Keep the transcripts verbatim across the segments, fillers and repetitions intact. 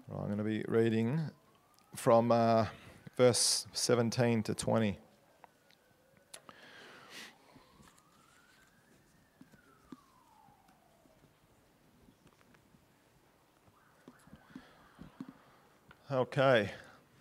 Right, I'm going to be reading from uh, verse seventeen to twenty. Okay.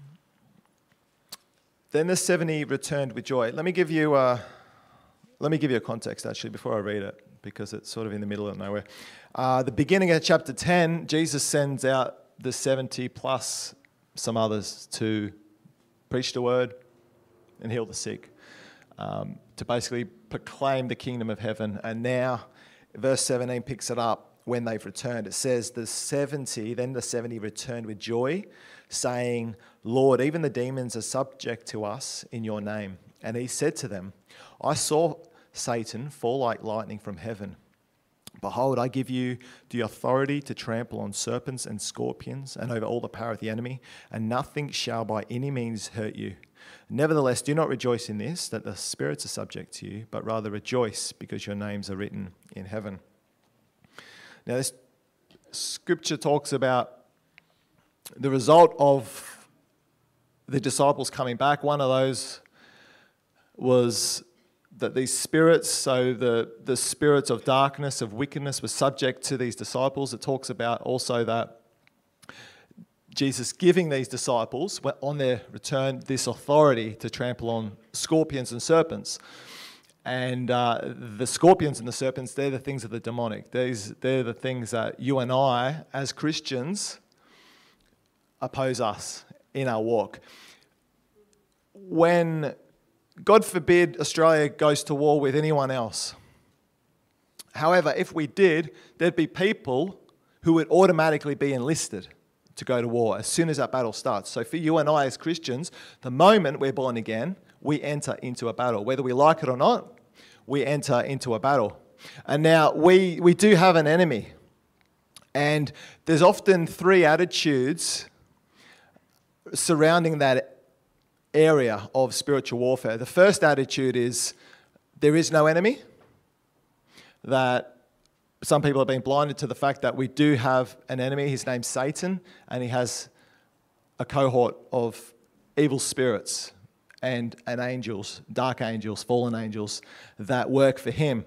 Then the seventy returned with joy. Let me give you uh, let me give you a context actually before I read it, because it's sort of in the middle of nowhere. Uh, the beginning of chapter ten, Jesus sends out the seventy plus some others to preach the word and heal the sick, um, to basically proclaim the kingdom of heaven. And now, verse seventeen picks it up when they've returned. It says, the seventy, then the seventy returned with joy, saying, Lord, even the demons are subject to us in your name. And he said to them, I saw Satan fall like lightning from heaven. Behold, I give you the authority to trample on serpents and scorpions and over all the power of the enemy, and nothing shall by any means hurt you. Nevertheless, do not rejoice in this, that the spirits are subject to you, but rather rejoice because your names are written in heaven. Now, this scripture talks about the result of the disciples coming back. One of those was that these spirits, so the, the spirits of darkness, of wickedness, were subject to these disciples. It talks about also that Jesus giving these disciples, on their return, this authority to trample on scorpions and serpents. And uh, the scorpions and the serpents, they're the things of the demonic. These, they're the things that you and I, as Christians, oppose us in our walk. When, God forbid, Australia goes to war with anyone else. However, if we did, there'd be people who would automatically be enlisted to go to war as soon as that battle starts. So for you and I as Christians, the moment we're born again, we enter into a battle. Whether we like it or not, we enter into a battle. And now we, we do have an enemy. And there's often three attitudes surrounding that area of spiritual warfare. The first attitude is there is no enemy. That some people have been blinded to the fact that we do have an enemy. His name's Satan, and he has a cohort of evil spirits and, and angels, dark angels, fallen angels that work for him.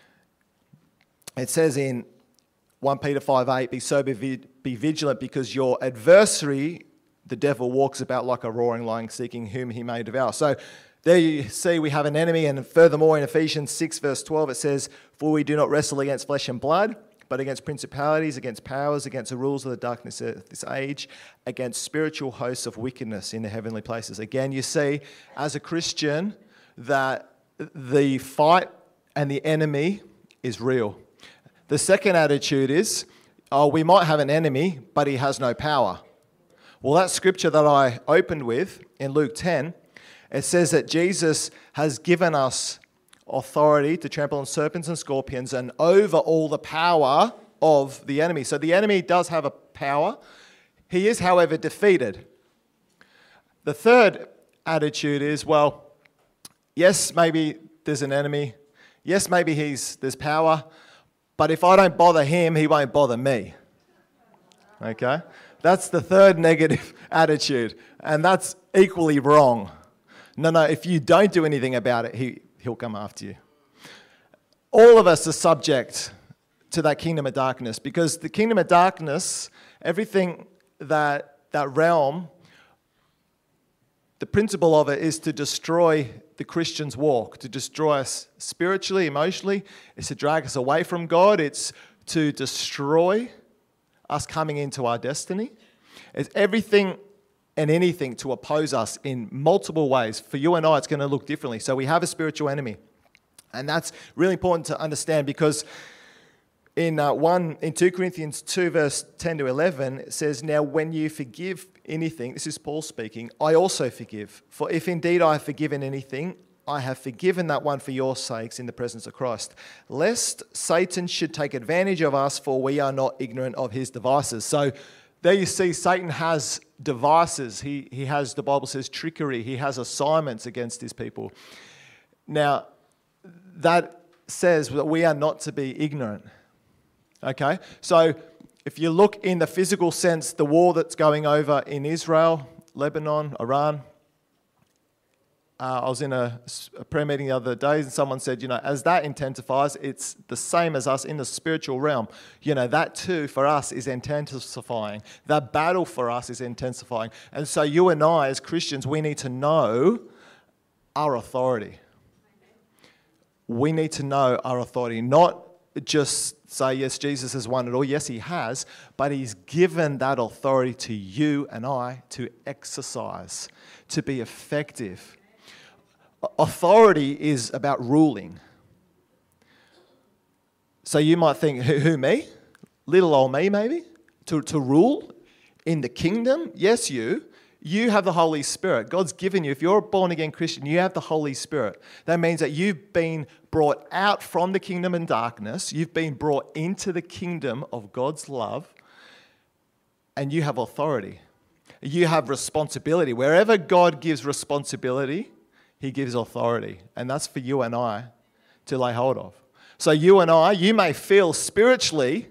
It says in First Peter five eight, be sober, be vigilant, because your adversary, the devil, walks about like a roaring lion, seeking whom he may devour. So there you see we have an enemy. And furthermore, in Ephesians six verse twelve, it says, for we do not wrestle against flesh and blood, but against principalities, against powers, against the rulers of the darkness of this age, against spiritual hosts of wickedness in the heavenly places. Again, you see, as a Christian, that the fight and the enemy is real. The second attitude is, oh, we might have an enemy, but he has no power. Well, that scripture that I opened with in Luke ten, it says that Jesus has given us authority to trample on serpents and scorpions and over all the power of the enemy. So the enemy does have a power. He is, however, defeated. The third attitude is, well, yes, maybe there's an enemy. Yes, maybe he's there's power. But if I don't bother him, he won't bother me. Okay? That's the third negative attitude, and that's equally wrong. No, no, if you don't do anything about it, he, he'll come after you. All of us are subject to that kingdom of darkness, because the kingdom of darkness, everything that that realm, the principle of it is to destroy the Christian's walk, to destroy us spiritually, emotionally. It's to drag us away from God. It's to destroy us coming into our destiny. It's everything and anything to oppose us in multiple ways. For you and I, it's going to look differently. So we have a spiritual enemy. And that's really important to understand, because in uh, one in two Corinthians two, verse ten to eleven, it says, now when you forgive anything, this is Paul speaking, I also forgive. For if indeed I have forgiven anything, I have forgiven that one for your sakes in the presence of Christ, lest Satan should take advantage of us, for we are not ignorant of his devices. So there you see Satan has devices. He, he has, the Bible says, trickery. He has assignments against his people. Now, that says that we are not to be ignorant. Okay? So if you look in the physical sense, the war that's going over in Israel, Lebanon, Iran, uh, I was in a, a prayer meeting the other day and someone said, you know, as that intensifies, it's the same as us in the spiritual realm. You know, that too for us is intensifying. That battle for us is intensifying. And so you and I as Christians, we need to know our authority. We need to know our authority, not just say, yes, Jesus has won it all. Yes, he has, but he's given that authority to you and I to exercise, to be effective. Authority is about ruling. So you might think, who, who me? Little old me, maybe? To, to rule in the kingdom? Yes, you. You have the Holy Spirit. God's given you, if you're a born-again Christian, you have the Holy Spirit. That means that you've been brought out from the kingdom and darkness. You've been brought into the kingdom of God's love. And you have authority. You have responsibility. Wherever God gives responsibility, he gives authority. And that's for you and I to lay hold of. So you and I, you may feel spiritually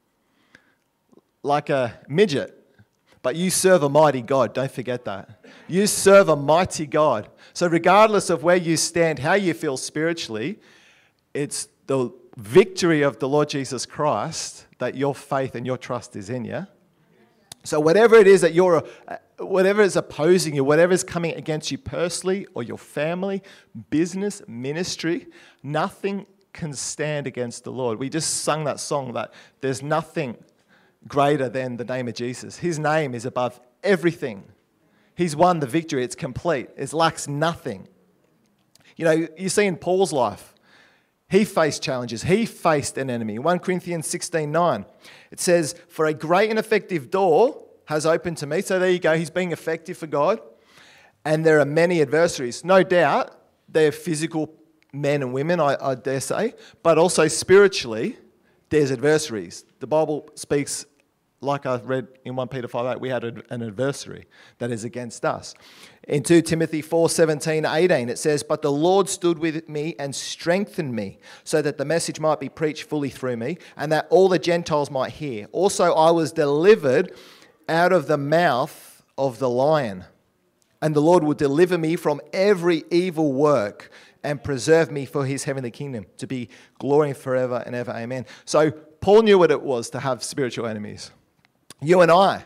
like a midget, but you serve a mighty God. Don't forget that. You serve a mighty God. So regardless of where you stand, how you feel spiritually, it's the victory of the Lord Jesus Christ that your faith and your trust is in you. So whatever it is that you're, whatever is opposing you, whatever is coming against you personally or your family, business, ministry, nothing can stand against the Lord. We just sung that song that there's nothing greater than the name of Jesus. His name is above everything. He's won the victory. It's complete. It lacks nothing. You know, you see in Paul's life, he faced challenges. He faced an enemy. First Corinthians sixteen nine, it says, for a great and effective door has opened to me. So there you go. He's being effective for God. And there are many adversaries. No doubt they're physical men and women, I, I dare say. But also spiritually, there's adversaries. The Bible speaks, like I read in First Peter five eight, we had an adversary that is against us. In Second Timothy four seventeen eighteen, it says, but the Lord stood with me and strengthened me, so that the message might be preached fully through me, and that all the Gentiles might hear. Also, I was delivered out of the mouth of the lion, and the Lord will deliver me from every evil work and preserve me for his heavenly kingdom, to be glory forever and ever. Amen. So Paul knew what it was to have spiritual enemies. You and I,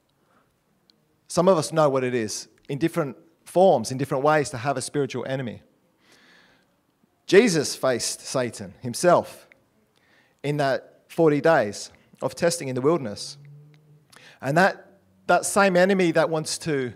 some of us know what it is in different forms, in different ways, to have a spiritual enemy. Jesus faced Satan himself in that forty days of testing in the wilderness. And that, that same enemy that wants to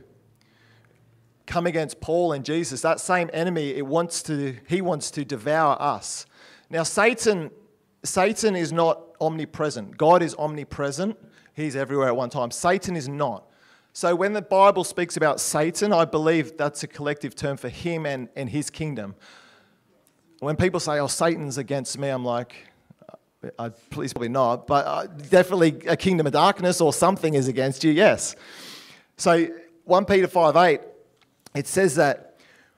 come against Paul and Jesus, that same enemy, it wants to, he wants to devour us. Now, Satan, Satan is not omnipresent. God is omnipresent. He's everywhere at one time. Satan is not. So when the Bible speaks about Satan, I believe that's a collective term for him and, and his kingdom. When people say, oh, Satan's against me, I'm like, uh, please probably not, but uh, definitely a kingdom of darkness or something is against you, yes. So First Peter five eight, it says that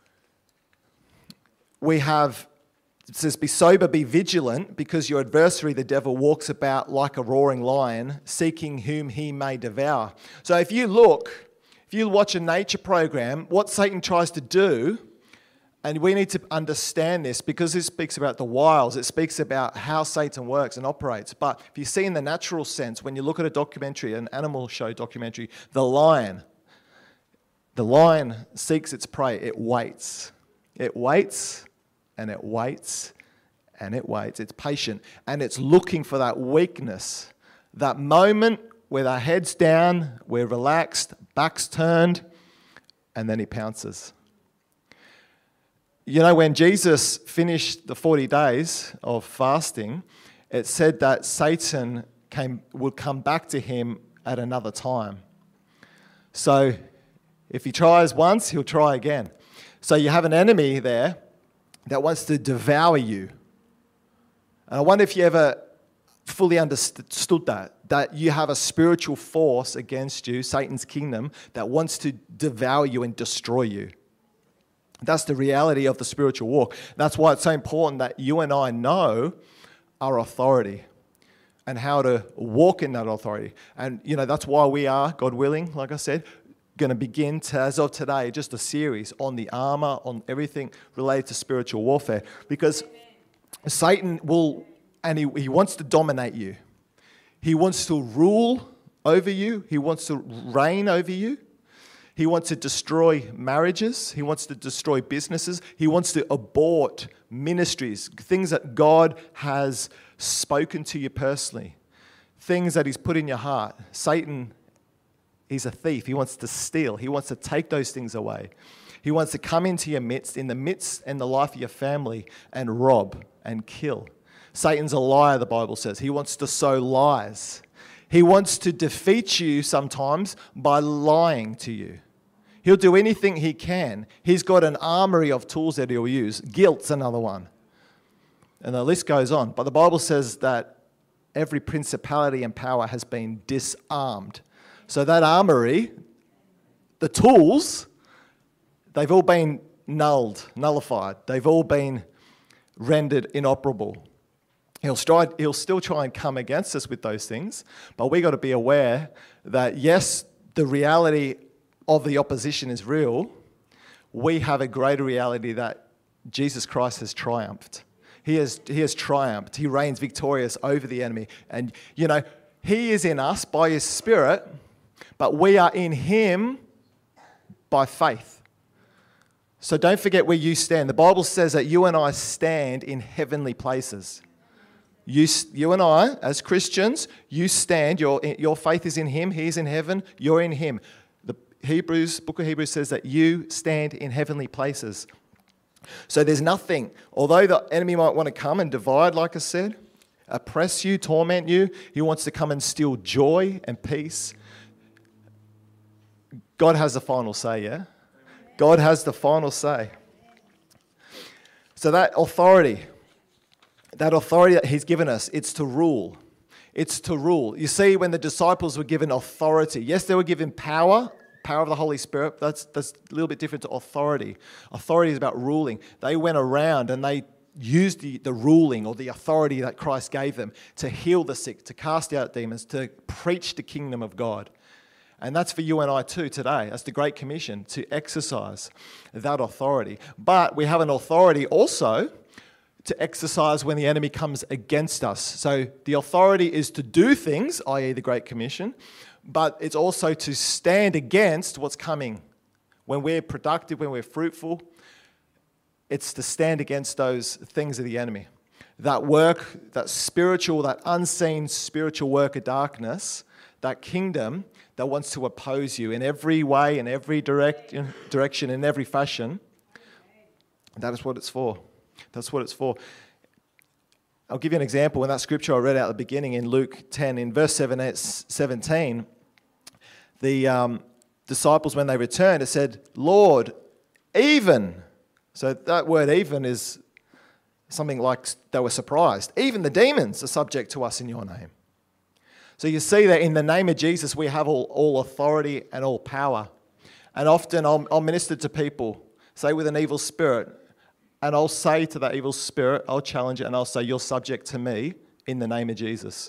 we have, it says, be sober, be vigilant, because your adversary, the devil, walks about like a roaring lion, seeking whom he may devour. So if you look, if you watch a nature program, what Satan tries to do, and we need to understand this because this speaks about the wiles, it speaks about how Satan works and operates. But if you see in the natural sense, when you look at a documentary, an animal show documentary, the lion, the lion seeks its prey, it waits. It waits, and it waits, and it waits. It's patient, and it's looking for that weakness, that moment where our head's down, we're relaxed, back's turned, and then he pounces. You know, when Jesus finished the forty days of fasting, it said that Satan came would come back to him at another time. So if he tries once, he'll try again. So you have an enemy there that wants to devour you. And I wonder if you ever fully understood that, that you have a spiritual force against you, Satan's kingdom, that wants to devour you and destroy you. That's the reality of the spiritual walk. That's why it's so important that you and I know our authority. and how to walk in that authority. And, you know, that's why we are, God willing, like I said, going to begin to, as of today, just a series on the armor, on everything related to spiritual warfare. Because Amen. Satan will, and he, he wants to dominate you. He wants to rule over you. He wants to reign over you. He wants to destroy marriages. He wants to destroy businesses. He wants to abort ministries, things that God has spoken to you personally, things that he's put in your heart. Satan, he's a thief. He wants to steal. He wants to take those things away. He wants to come into your midst, in the midst and the life of your family, and rob and kill. Satan's a liar, the Bible says. He wants to sow lies. He wants to defeat you sometimes by lying to you. He'll do anything he can. He's got an armory of tools that he'll use. Guilt's another one. And the list goes on. But the Bible says that every principality and power has been disarmed. So that armory, the tools, they've all been nulled, nullified. They've all been rendered inoperable. He'll, try, he'll still try and come against us with those things, but we've got to be aware that, yes, the reality of the opposition is real. We have a greater reality that Jesus Christ has triumphed. He has, he has triumphed. He reigns victorious over the enemy. And, you know, he is in us by his Spirit, but we are in him by faith. So don't forget where you stand. The Bible says that you and I stand in heavenly places. You, you and I, as Christians, you stand, your, your faith is in him, he's in heaven, you're in him. The Hebrews, book of Hebrews says that you stand in heavenly places. So there's nothing, although the enemy might want to come and divide, like I said, oppress you, torment you, he wants to come and steal joy and peace. God has the final say, yeah? God has the final say. So that authority, that authority that he's given us, it's to rule. It's to rule. You see, when the disciples were given authority, yes, they were given power, power of the Holy Spirit. That's, that's a little bit different to authority. Authority is about ruling. They went around and they used the, the ruling or the authority that Christ gave them to heal the sick, to cast out demons, to preach the kingdom of God. And that's for you and I too today. That's the Great Commission, to exercise that authority. But we have an authority also to exercise when the enemy comes against us. So the authority is to do things, that is the Great Commission, but it's also to stand against what's coming. When we're productive, when we're fruitful, it's to stand against those things of the enemy. That work, that spiritual, that unseen spiritual work of darkness, that kingdom that wants to oppose you in every way, in every direct, direction, in every fashion. That is what it's for. That's what it's for. I'll give you an example. In that scripture I read out at the beginning in Luke ten, in verse seventeen, the um, disciples, when they returned, it said, Lord, even. So that word even is something like they were surprised. Even the demons are subject to us in your name. So you see that in the name of Jesus, we have all, all authority and all power. And often I'll, I'll minister to people, say with an evil spirit, and I'll say to that evil spirit, I'll challenge it, and I'll say, you're subject to me in the name of Jesus.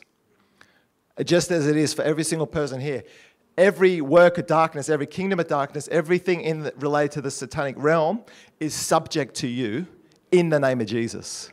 Just as it is for every single person here. Every work of darkness, every kingdom of darkness, everything in the, related to the satanic realm is subject to you in the name of Jesus.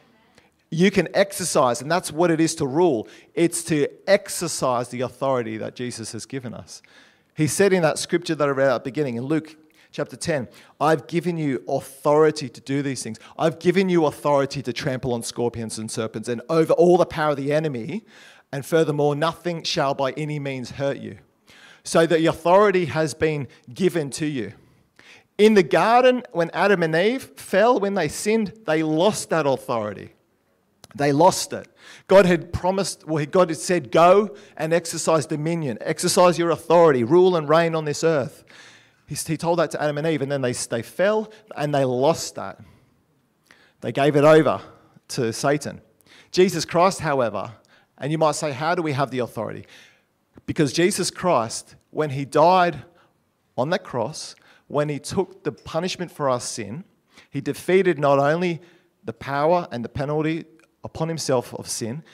You can exercise, and that's what it is to rule. It's to exercise the authority that Jesus has given us. He said in that scripture that I read at the beginning, in Luke chapter ten, I've given you authority to do these things. I've given you authority to trample on scorpions and serpents and over all the power of the enemy, and furthermore, nothing shall by any means hurt you. So the authority has been given to you. In the garden, when Adam and Eve fell, when they sinned, they lost that authority. They lost it. God had promised, well, God had said, go and exercise dominion, exercise your authority, rule and reign on this earth. He, he told that to Adam and Eve, and then they, they fell and they lost that. They gave it over to Satan. Jesus Christ, however, and you might say, how do we have the authority? Because Jesus Christ, when he died on that cross, when he took the punishment for our sin, he defeated not only the power and the penalty upon himself of sin,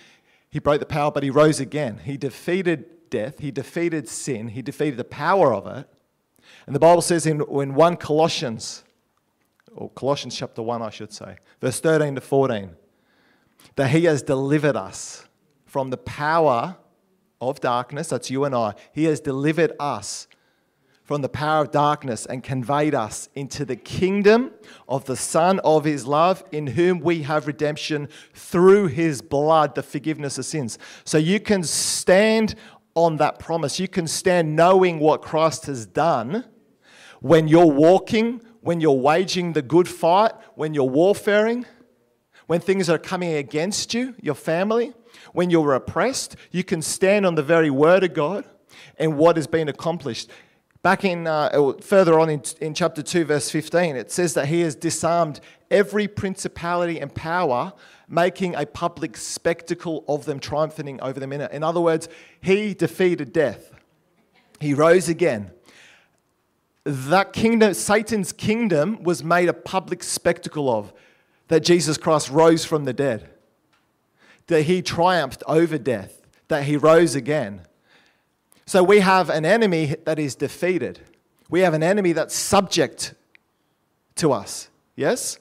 He broke the power, but he rose again. He defeated death. He defeated sin. He defeated the power of it. And the Bible says in, in First Colossians, or Colossians chapter one, I should say, verse thirteen to fourteen, that he has delivered us from the power of darkness, that's you and I. He has delivered us from the power of darkness and conveyed us into the kingdom of the Son of his love, in whom we have redemption through his blood, the forgiveness of sins. So you can stand on that promise. You can stand knowing what Christ has done when you're walking, when you're waging the good fight, when you're warfaring, when things are coming against you, your family, when you're oppressed. You can stand on the very word of God and what has been accomplished. Back in, uh, further on in, in chapter two, verse fifteen, it says that he has disarmed every principality and power, making a public spectacle of them, triumphing over them in it. In other words, he defeated death. He rose again. That kingdom, Satan's kingdom, was made a public spectacle of, that Jesus Christ rose from the dead, that he triumphed over death, that he rose again. So we have an enemy that is defeated. We have an enemy that's subject to us. Yes?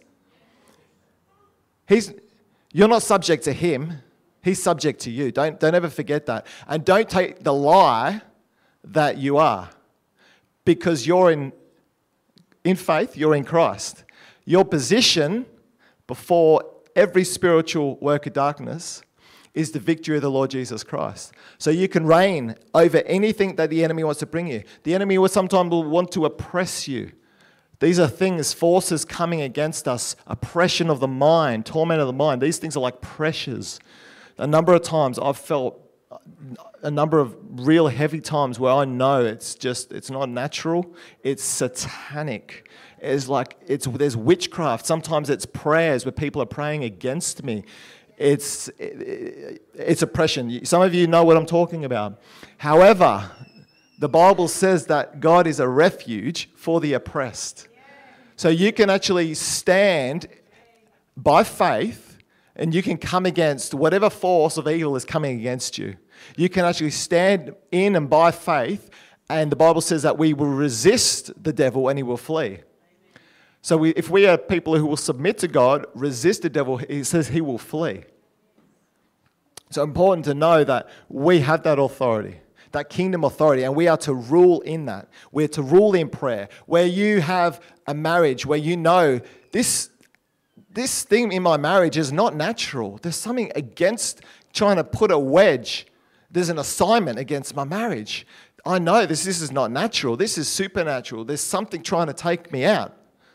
He's, you're not subject to him. He's subject to you. Don't, don't ever forget that. And don't take the lie that you are. Because you're in, in faith, you're in Christ. Your position before every spiritual work of darkness is the victory of the Lord Jesus Christ. So you can reign over anything that the enemy wants to bring you. The enemy will sometimes will want to oppress you. These are things, forces coming against us, oppression of the mind, torment of the mind. These things are like pressures. A number of times I've felt a number of real heavy times where I know it's just, it's not natural, it's satanic. It's like, it's, there's witchcraft. Sometimes it's prayers where people are praying against me. It's, it's oppression. Some of you know what I'm talking about. However, the Bible says that God is a refuge for the oppressed. So you can actually stand by faith and you can come against whatever force of evil is coming against you. You can actually stand in and by faith, and the Bible says that we will resist the devil and he will flee. So we, if we are people who will submit to God, resist the devil, he says he will flee. So important to know that we have that authority, that kingdom authority, and we are to rule in that. We're to rule in prayer. Where you have a marriage, where you know this, this thing in my marriage is not natural. There's something against trying to put a wedge. There's an assignment against my marriage. I know this, this is not natural. This is supernatural. There's something trying to take me out.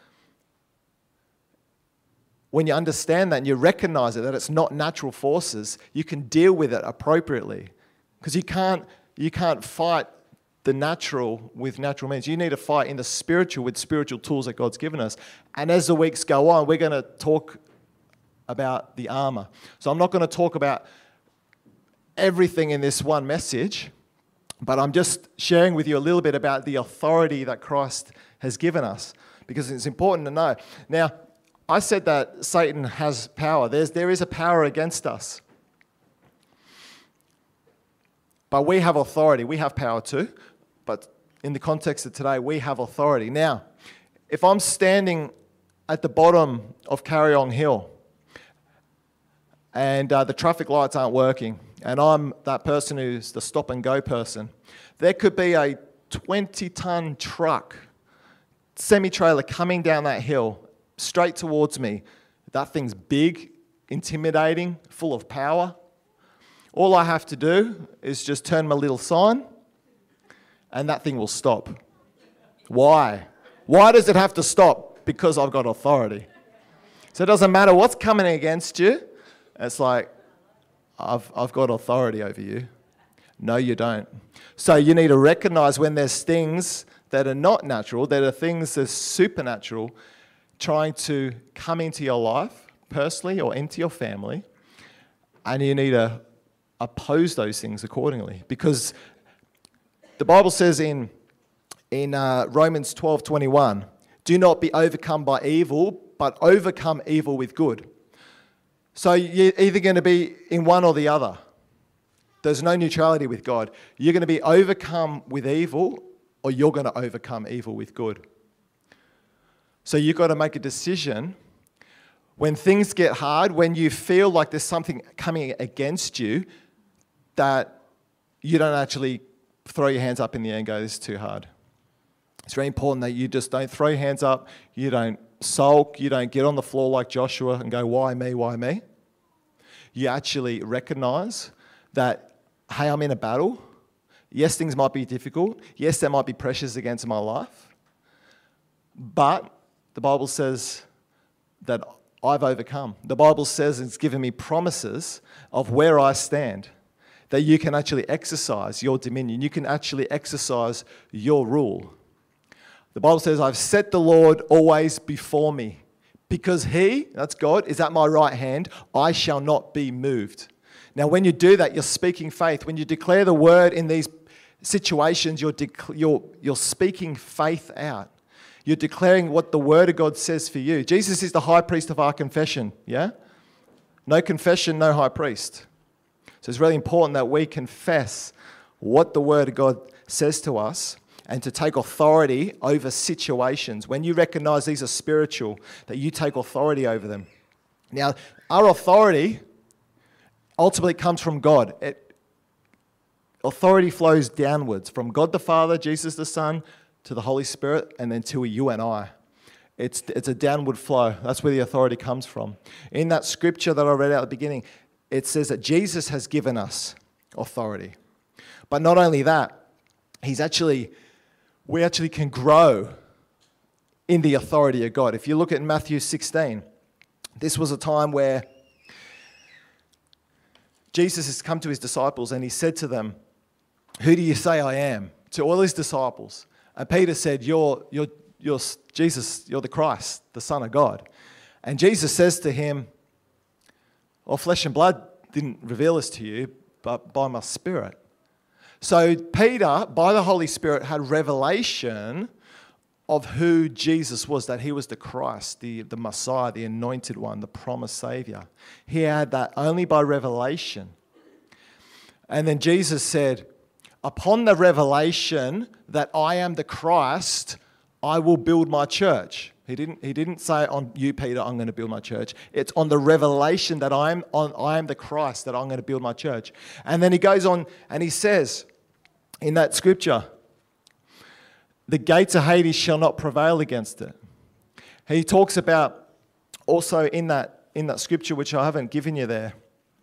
When you understand that and you recognize it, that it's not natural forces, you can deal with it appropriately. Because you can't, you can't fight the natural with natural means. You need to fight in the spiritual with spiritual tools that God's given us. And as the weeks go on, we're going to talk about the armor. So I'm not going to talk about everything in this one message, but I'm just sharing with you a little bit about the authority that Christ has given us, because it's important to know. Now, I said that Satan has power. There's, there is a power against us. But we have authority. We have power too. But in the context of today, we have authority. Now, if I'm standing at the bottom of Carryong Hill and uh, the traffic lights aren't working, and I'm that person who's the stop and go person, there could be a twenty-ton truck, semi-trailer coming down that hill straight towards me. That thing's big, intimidating, full of power. All I have to do is just turn my little sign and that thing will stop. Why? Why does it have to stop? Because I've got authority. So it doesn't matter what's coming against you. It's like, I've, I've got authority over you. No, you don't. So you need to recognize when there's things that are not natural, that are things that are supernatural, trying to come into your life personally or into your family, and you need to oppose those things accordingly. Because the Bible says in, in uh, Romans twelve twenty-one, do not be overcome by evil, but overcome evil with good. So you're either going to be in one or the other. There's no neutrality with God. You're going to be overcome with evil, or you're going to overcome evil with good. So you've got to make a decision. When things get hard, when you feel like there's something coming against you, that you don't actually throw your hands up in the air and go, this is too hard. It's very important that you just don't throw your hands up, you don't sulk, you don't get on the floor like Joshua and go, why me, why me? You actually recognize that, hey, I'm in a battle. Yes, things might be difficult. Yes, there might be pressures against my life. But the Bible says that I've overcome. The Bible says it's given me promises of where I stand, that you can actually exercise your dominion. You can actually exercise your rule. The Bible says, I've set the Lord always before me. Because he, that's God, is at my right hand, I shall not be moved. Now, when you do that, you're speaking faith. When you declare the word in these situations, you're, dec- you're, you're speaking faith out. You're declaring what the word of God says for you. Jesus is the high priest of our confession, yeah? No confession, no high priest. So it's really important that we confess what the word of God says to us, and to take authority over situations. When you recognize these are spiritual, that you take authority over them. Now, our authority ultimately comes from God. It, authority flows downwards from God the Father, Jesus the Son, to the Holy Spirit, and then to you and I. It's, it's a downward flow. That's where the authority comes from. In that scripture that I read out at the beginning, it says that Jesus has given us authority. But not only that, he's actually... we actually can grow in the authority of God. If you look at Matthew sixteen, this was a time where Jesus has come to his disciples and he said to them, who do you say I am? To all his disciples. And Peter said, you're, you're, you're Jesus, you're the Christ, the Son of God. And Jesus says to him, well, flesh and blood didn't reveal this to you, but by my Spirit. So Peter, by the Holy Spirit, had revelation of who Jesus was, that he was the Christ, the, the Messiah, the anointed one, the promised Savior. He had that only by revelation. And then Jesus said, upon the revelation that I am the Christ, I will build my church. He didn't, he didn't say on you, Peter, I'm going to build my church. It's on the revelation that I'm on, I am the Christ, that I'm going to build my church. And then he goes on and he says, in that scripture, the gates of Hades shall not prevail against it. He talks about also in that, in that scripture, which I haven't given you there,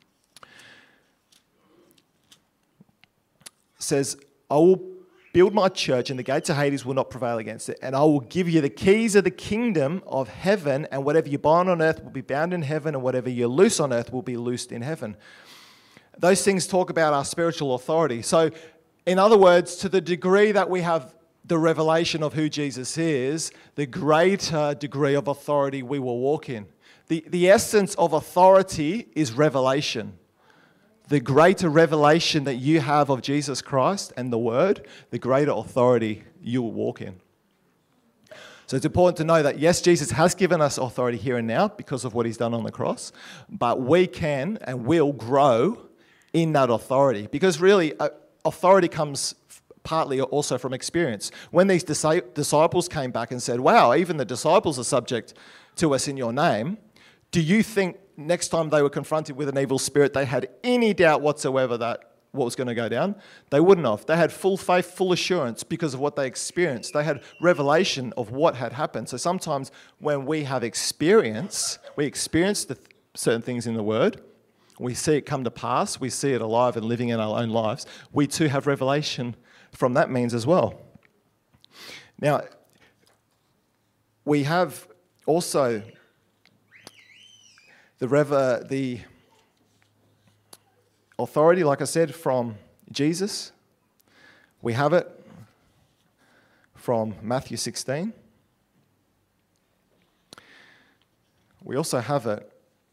says, I will build my church and the gates of Hades will not prevail against it. And I will give you the keys of the kingdom of heaven, and whatever you bind on earth will be bound in heaven, and whatever you loose on earth will be loosed in heaven. Those things talk about our spiritual authority. So, in other words, to the degree that we have the revelation of who Jesus is, the greater degree of authority we will walk in. The, the essence of authority is revelation. The greater revelation that you have of Jesus Christ and the Word, the greater authority you will walk in. So it's important to know that, yes, Jesus has given us authority here and now because of what he's done on the cross, but we can and will grow in that authority, because really uh, authority comes partly also from experience. When these disciples came back and said, wow, even the disciples are subject to us in your name, do you think next time they were confronted with an evil spirit, they had any doubt whatsoever that what was going to go down? They wouldn't have. They had full faith, full assurance because of what they experienced. They had revelation of what had happened. So sometimes when we have experience, we experience the th- certain things in the Word, we see it come to pass, we see it alive and living in our own lives, we too have revelation from that means as well. Now, we have also the rever- the authority, like I said, from Jesus. We have it from Matthew sixteen. We also have it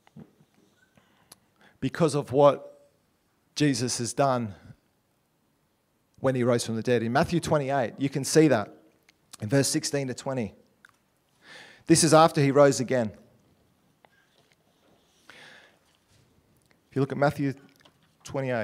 because of what Jesus has done when he rose from the dead. In Matthew twenty-eight, you can see that in verse sixteen to twenty. This is after he rose again. If you look at Matthew twenty-eight,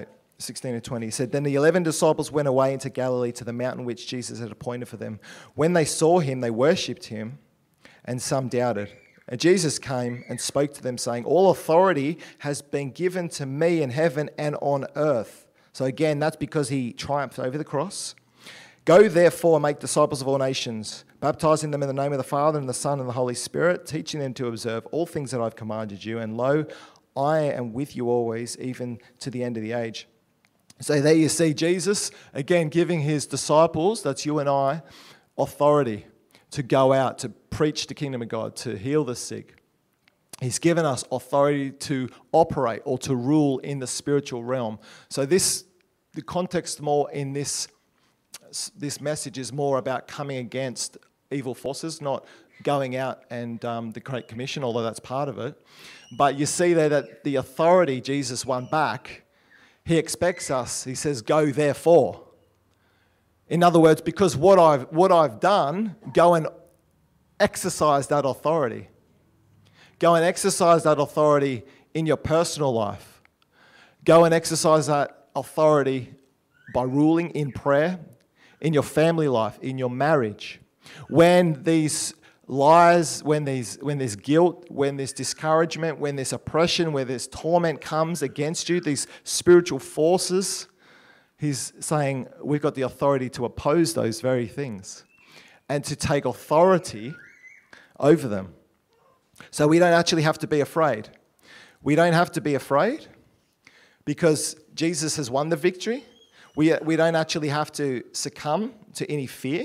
sixteen to twenty, he said, Then the eleven disciples went away into Galilee to the mountain which Jesus had appointed for them. When they saw him, they worshipped him, and some doubted. And Jesus came and spoke to them, saying, All authority has been given to me in heaven and on earth. So again, that's because he triumphed over the cross. Go therefore and make disciples of all nations, baptizing them in the name of the Father and the Son and the Holy Spirit, teaching them to observe all things that I've commanded you. And lo, I am with you always, even to the end of the age. So there you see Jesus, again, giving his disciples, that's you and I, authority to go out, to preach the kingdom of God, to heal the sick. He's given us authority to operate or to rule in the spiritual realm. So this, the context more in this, this message is more about coming against evil forces, not going out and um, the Great Commission, although that's part of it. But you see there that the authority Jesus won back, he expects us, he says, go therefore. In other words, because what I've, what I've done, go and exercise that authority. Go and exercise that authority in your personal life. Go and exercise that authority by ruling in prayer, in your family life, in your marriage. When these lies, when there's, when there's guilt, when there's discouragement, when there's oppression, when there's torment comes against you, these spiritual forces, he's saying we've got the authority to oppose those very things and to take authority over them. So we don't actually have to be afraid. We don't have to be afraid because Jesus has won the victory. We, we don't actually have to succumb to any fear.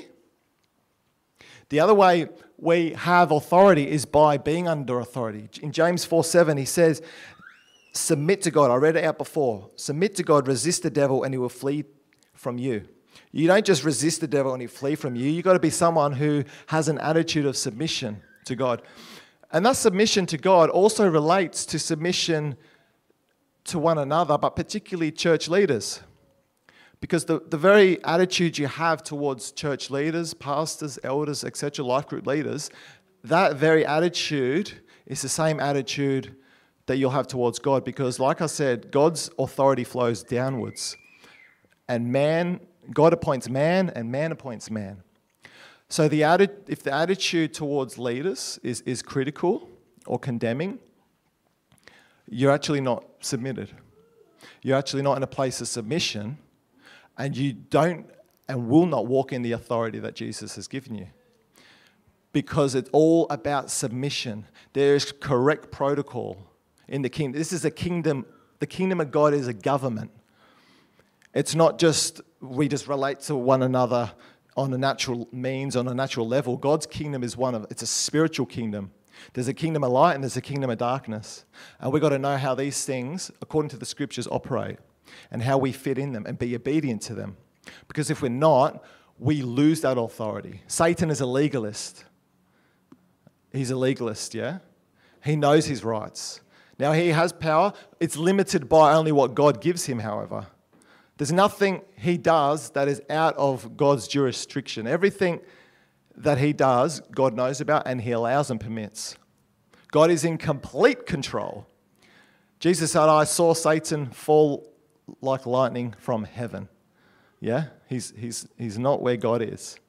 The other way we have authority is by being under authority. In James four seven, he says, submit to God. I read it out before. Submit to God, resist the devil, and he will flee from you. You don't just resist the devil and he flee from you. You've got to be someone who has an attitude of submission to God. And that submission to God also relates to submission to one another, but particularly church leaders. Because the, the very attitude you have towards church leaders, pastors, elders, et cetera, life group leaders, that very attitude is the same attitude that you'll have towards God. Because like I said, God's authority flows downwards. And man, God appoints man and man appoints man. So the atti- if the attitude towards leaders is, is critical or condemning, you're actually not submitted. You're actually not in a place of submission, and you don't and will not walk in the authority that Jesus has given you. Because it's all about submission. There is correct protocol in the kingdom. This is a kingdom. The kingdom of God is a government. It's not just we just relate to one another on a natural means, on a natural level. God's kingdom is one of, it's a spiritual kingdom. There's a kingdom of light and there's a kingdom of darkness. And we've got to know how these things, according to the scriptures, operate and how we fit in them and be obedient to them. Because if we're not, we lose that authority. Satan is a legalist. He's a legalist, yeah? He knows his rights. Now, he has power. It's limited by only what God gives him, however. There's nothing he does that is out of God's jurisdiction. Everything that he does, God knows about and he allows and permits. God is in complete control. Jesus said, I saw Satan fall like lightning from heaven. Yeah? He's, he's, he's not where God is.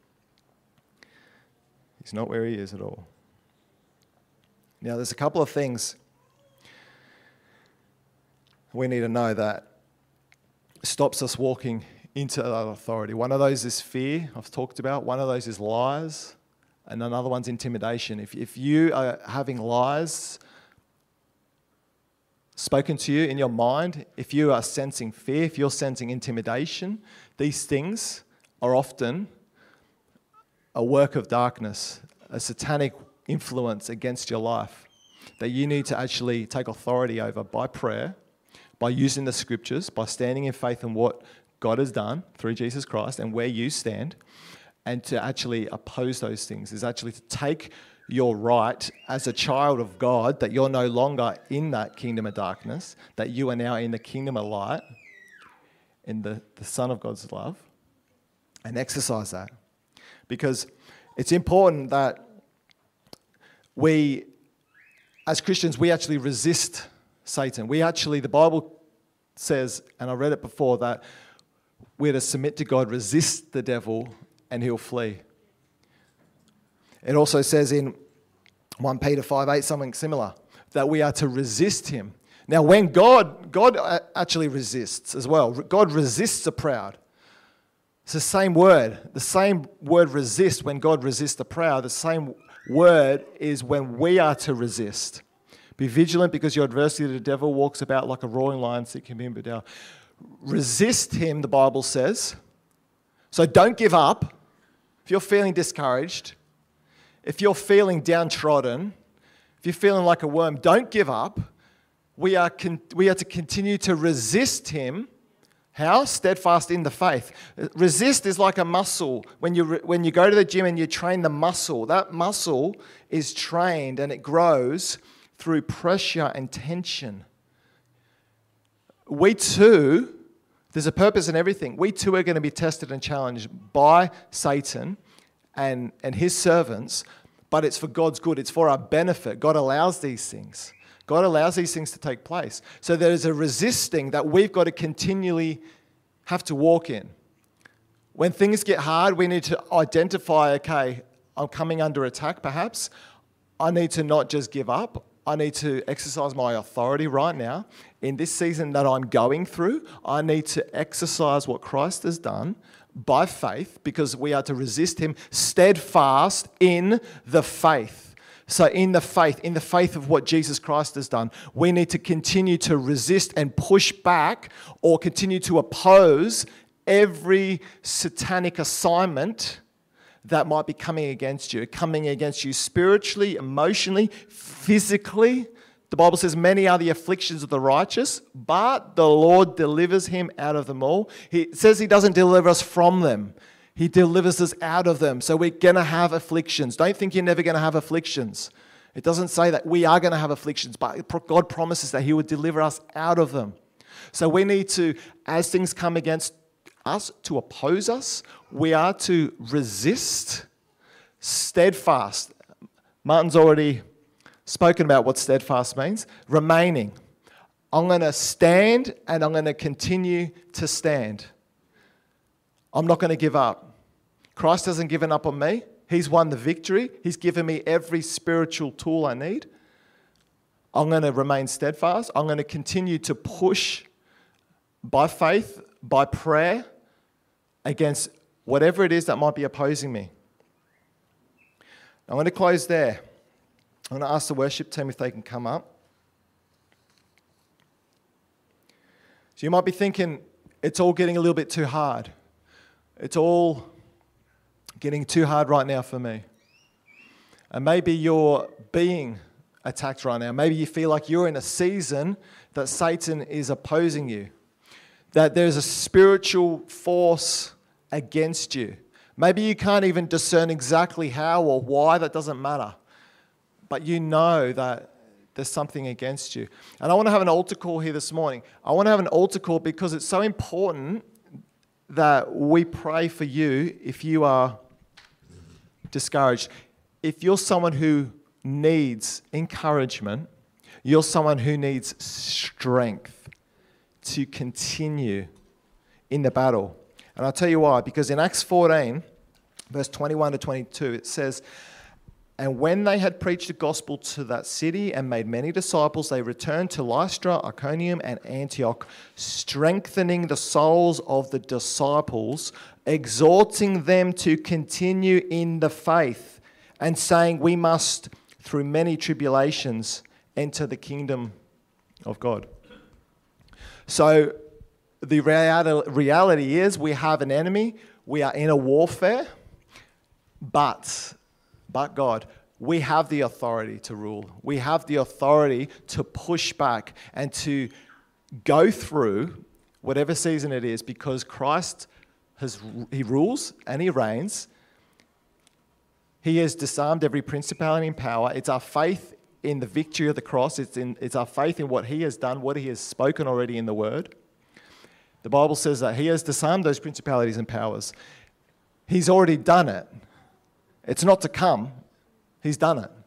He's not where he is at all. Now, there's a couple of things we need to know that stops us walking into that authority. One of those is fear, I've talked about. One of those is lies, and another one's intimidation. If, if you are having lies spoken to you in your mind, if you are sensing fear, if you're sensing intimidation, these things are often a work of darkness, a satanic influence against your life that you need to actually take authority over by prayer, by using the scriptures, by standing in faith in what God has done through Jesus Christ and where you stand, and to actually oppose those things is actually to take your right as a child of God, that you're no longer in that kingdom of darkness, that you are now in the kingdom of light, in the, the Son of God's love, and exercise that. Because it's important that we, as Christians, we actually resist Satan. We actually, the Bible says, and I read it before, that we're to submit to God, resist the devil, and he'll flee. It also says in First Peter five eight something similar, that we are to resist him. Now, when God, God actually resists as well. God resists the proud. It's the same word. The same word resist when God resists the proud. The same word is when we are to resist. Be vigilant because your adversary, the devil, walks about like a roaring lion seeking him to devour. Resist him, the Bible says. So don't give up. If you're feeling discouraged, if you're feeling downtrodden, if you're feeling like a worm, don't give up. We are, con- we are to continue to resist him. How? Steadfast in the faith. Resist is like a muscle. When you, re- when you go to the gym and you train the muscle, that muscle is trained and it grows through pressure and tension. We too, there's a purpose in everything. We too are going to be tested and challenged by Satan and, and his servants, but it's for God's good. It's for our benefit. God allows these things. God allows these things to take place. So there's a resisting that we've got to continually have to walk in. When things get hard, we need to identify, okay, I'm coming under attack perhaps. I need to not just give up. I need to exercise my authority right now. In this season that I'm going through, I need to exercise what Christ has done by faith, because we are to resist him steadfast in the faith. So in the faith, in the faith of what Jesus Christ has done, we need to continue to resist and push back or continue to oppose every satanic assignment that might be coming against you, coming against you spiritually, emotionally, physically. The Bible says many are the afflictions of the righteous, but the Lord delivers him out of them all. He says he doesn't deliver us from them. He delivers us out of them. So we're going to have afflictions. Don't think you're never going to have afflictions. It doesn't say that we are going to have afflictions, but God promises that he would deliver us out of them. So we need to, as things come against us, to oppose us, we are to resist, steadfast. Martin's already spoken about what steadfast means. Remaining. I'm going to stand and I'm going to continue to stand. I'm not going to give up. Christ hasn't given up on me. He's won the victory. He's given me every spiritual tool I need. I'm going to remain steadfast. I'm going to continue to push by faith, by prayer, against whatever it is that might be opposing me. I'm going to close there. I'm going to ask the worship team if they can come up. So you might be thinking, it's all getting a little bit too hard. It's all getting too hard right now for me. And maybe you're being attacked right now. Maybe you feel like you're in a season that Satan is opposing you, that there's a spiritual force against you. Maybe you can't even discern exactly how or why, that doesn't matter. But you know that there's something against you. And I want to have an altar call here this morning. I want to have an altar call because it's so important that we pray for you if you are discouraged. If you're someone who needs encouragement, you're someone who needs strength to continue in the battle. And I'll tell you why. Because in Acts fourteen, verse twenty-one to twenty-two, it says, "And when they had preached the gospel to that city and made many disciples, they returned to Lystra, Iconium, and Antioch, strengthening the souls of the disciples, exhorting them to continue in the faith, and saying, we must, through many tribulations, enter the kingdom of God." So the reality is we have an enemy, we are in a warfare, but... But God, we have the authority to rule. We have the authority to push back and to go through whatever season it is, because Christ has he rules and he reigns. He has disarmed every principality and power. It's our faith in the victory of the cross. It's in it's our faith in what he has done, what he has spoken already in the word. The Bible says that he has disarmed those principalities and powers. He's already done it. It's not to come. He's done it.